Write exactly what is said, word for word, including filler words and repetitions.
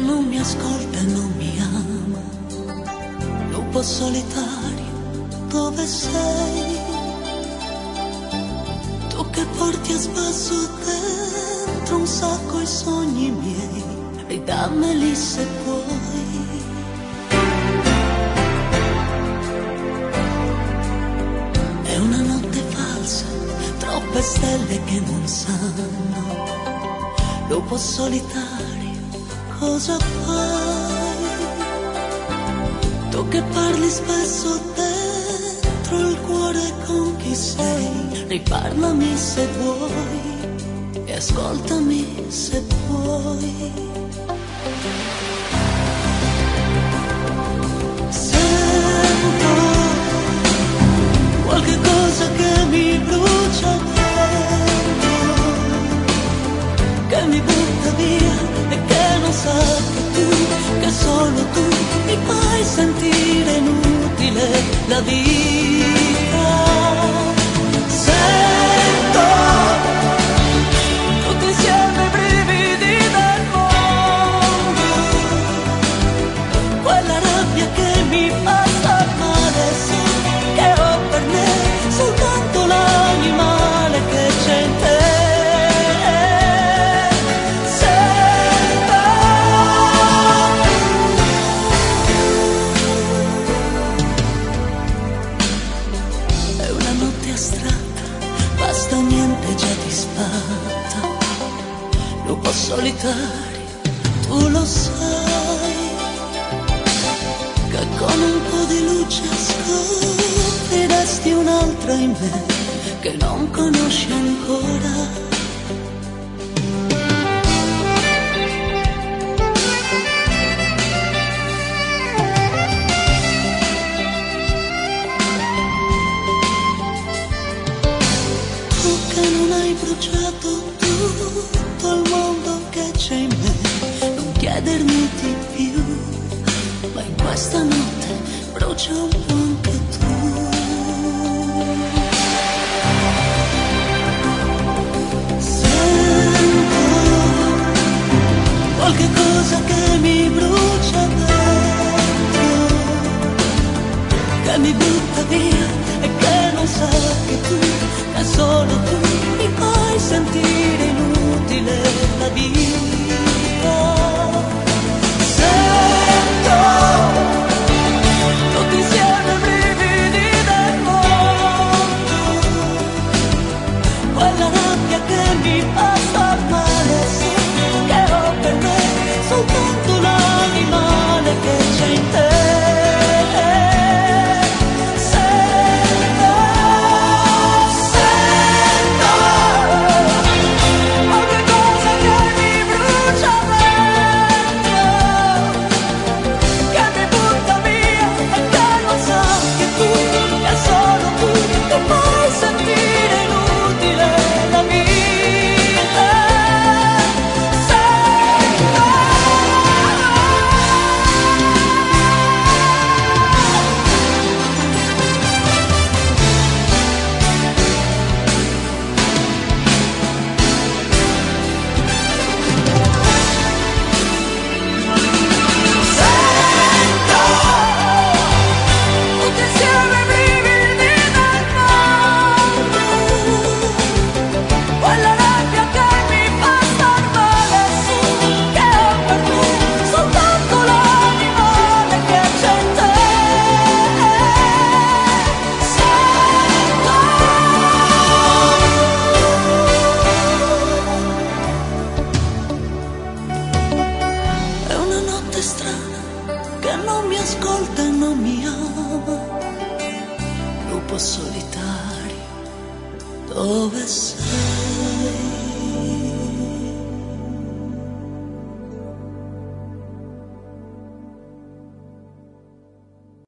non mi ascolta e non mi ama. Lupo solitario, dove sei? Tu che porti a spasso dentro un sacco i sogni miei, ridammeli se puoi. È una notte falsa, troppe stelle che non sanno. Lupo solitario, cosa fai? Tu che parli spesso dentro il cuore con chi sei, riparlami se vuoi e ascoltami se puoi. Sento qualche cosa che mi brucia dentro, che mi butta via e che non sa che tu, che solo tu mi fai sentire inutile la vita. Sento tutti insieme i brividi del mondo, quella rabbia che mi fa star male, so che ho per me soltanto l'animale che c'è in te. Basta niente già disfatta, lupo solitario, tu lo sai, che con un po' di luce scopriresti un'altra in me che non conosci ancora. Che non hai bruciato tutto il mondo che c'è in me, non chiedermi di più, ma in questa notte brucia un po' anche tu. Sento qualche cosa che mi brucia dentro, che mi butta via e che non sa che tu, che solo tu mi fai sentire inutile la vita. Sento tutti insieme i brividi del mondo, quella rabbia che mi fa star male, sì, che ho per me soltanto l'animale che c'è in te. Che non mi ascolta e non mi ama, lupo solitario, dove sei?